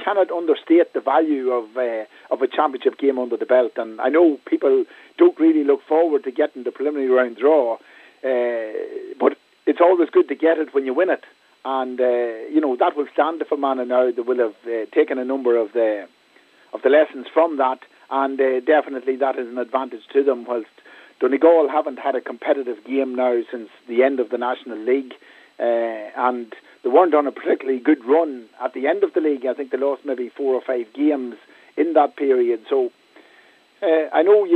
cannot understate the value of a championship game under the belt. And I know people don't really look forward to getting the preliminary round draw, but it's always good to get it when you win it. And that will stand to Fermanagh now. They will have taken a number of the lessons from that, and definitely that is an advantage to them. Whilst Donegal haven't had a competitive game now since the end of the National League, and they weren't on a particularly good run at the end of the league. I think they lost maybe 4 or 5 games in that period. So I know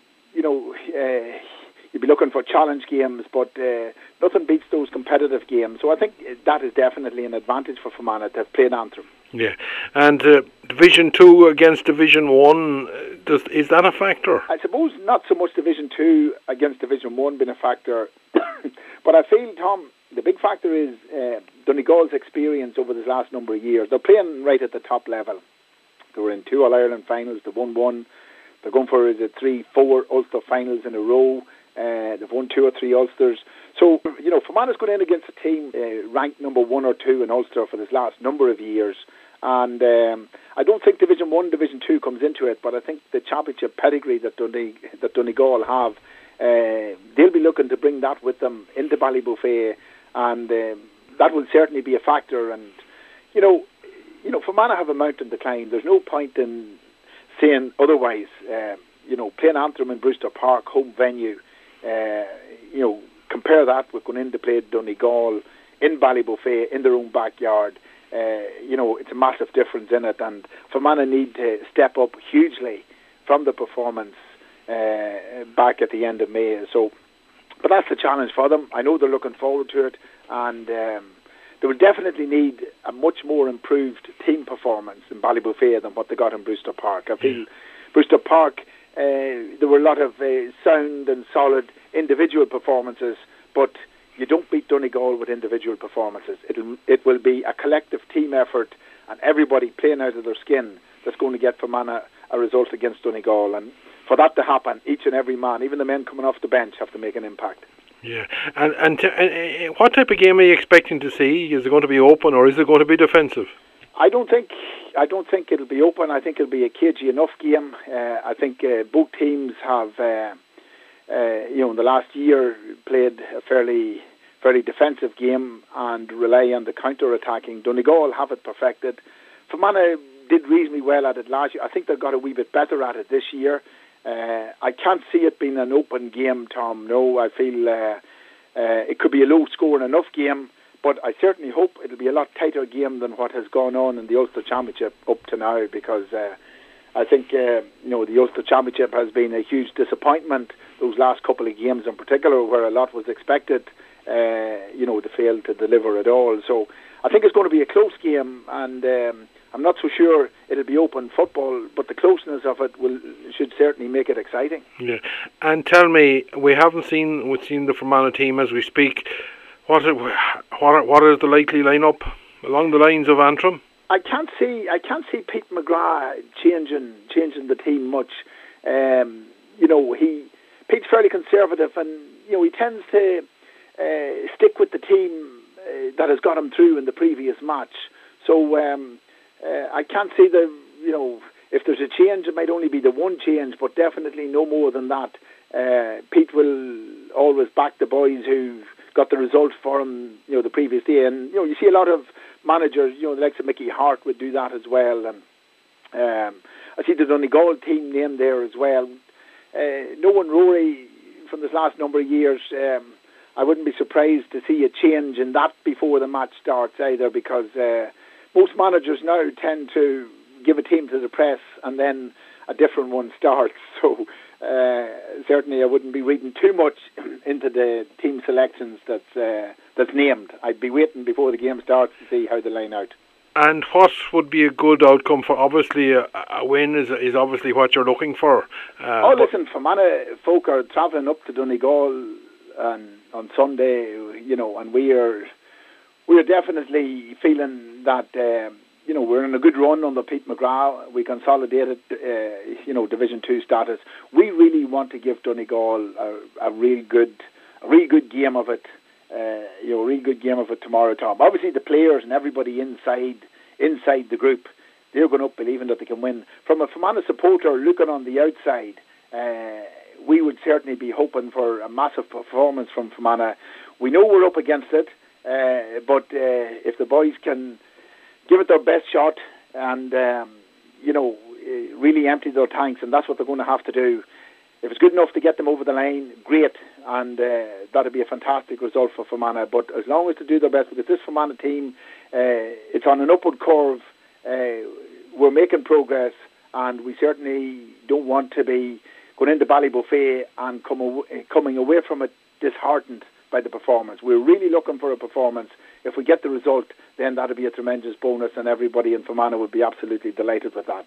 you'd be looking for challenge games, but nothing beats those competitive games. So I think that is definitely an advantage for Fermanagh to have played Antrim. Yeah, and Division 2 against Division 1, is that a factor? I suppose not so much Division 2 against Division 1 being a factor, but I feel, Tom, the big factor is Donegal's experience over the last number of years. They're playing right at the top level. They were in 2 All-Ireland finals, they won 1. They're going for 3-4 Ulster finals in a row. They've won 2 or 3 Ulsters. So, Fermanagh's going in against a team ranked number 1 or 2 in Ulster for this last number of years. And I don't think Division 1, Division 2 comes into it, but I think the championship pedigree that Donegal have, they'll be looking to bring that with them into Ballybofey, and that will certainly be a factor. And, Fermanagh have a mountain decline. There's no point in saying otherwise. Playing Antrim in Brewster Park, home venue, compare that with going in to play Donegal in Ballybofey in their own backyard. It's a massive difference in it, and Fermanagh need to step up hugely from the performance back at the end of May. So, but that's the challenge for them. I know they're looking forward to it, and they will definitely need a much more improved team performance in Ballybofey than what they got in Brewster Park. I feel Brewster Park, there were a lot of sound and solid individual performances, but you don't beat Donegal with individual performances. It will be a collective team effort, and everybody playing out of their skin that's going to get Fermanagh a result against Donegal. And for that to happen, each and every man, even the men coming off the bench, have to make an impact. Yeah, and what type of game are you expecting to see? Is it going to be open, or is it going to be defensive? I don't think it'll be open. I think it'll be a cagey enough game. I think both teams have, in the last year, played a fairly defensive game and rely on the counter-attacking. Donegal have it perfected. Fermanagh did reasonably well at it last year. I think they've got a wee bit better at it this year. I can't see it being an open game, Tom. No, I feel it could be a low-scoring enough game, but I certainly hope it'll be a lot tighter game than what has gone on in the Ulster Championship up to now, because I think the Ulster Championship has been a huge disappointment, those last couple of games in particular, where a lot was expected, to fail to deliver at all. So I think it's going to be a close game, and I'm not so sure it'll be open football, but the closeness of it should certainly make it exciting. Yeah, and tell me, we've seen the Fermanagh team as we speak. What is the likely lineup along the lines of Antrim? I can't see Pete McGrath changing the team much. Pete's fairly conservative, and he tends to stick with the team that has got him through in the previous match. So I can't see if there's a change, it might only be the one change, but definitely no more than that. Pete will always back the boys who got the result for him, the previous day. And, you see a lot of managers, the likes of Mickey Hart would do that as well. And I see the Donegal team named there as well. Nolan Rory, from this last number of years, I wouldn't be surprised to see a change in that before the match starts either, because most managers now tend to give a team to the press and then a different one starts. So certainly I wouldn't be reading too much into the team selections that's named. I'd be waiting before the game starts to see how they line out. And what would be a good outcome for, obviously, a win is obviously what you're looking for. Listen, Fermanagh folk are travelling up to Donegal on Sunday, and we are definitely feeling that, we're in a good run under Pete McGrath. We consolidated, Division 2 status. We really want to give Donegal a real good game of it. A real good game of it tomorrow, Tom. Obviously, the players and everybody inside the group, they're going up believing that they can win. From a Fermanagh supporter looking on the outside, we would certainly be hoping for a massive performance from Fermanagh. We know we're up against it, but if the boys can give it their best shot and, really empty their tanks, and that's what they're going to have to do. If it's good enough to get them over the line, great, and that'd be a fantastic result for Fermanagh. But as long as they do their best, because this Fermanagh team, it's on an upward curve. We're making progress, and we certainly don't want to be going into Ballybuffet and coming away from it disheartened by the performance. We're really looking for a performance. If we get the result, then that'll be a tremendous bonus, and everybody in Fermanagh would be absolutely delighted with that.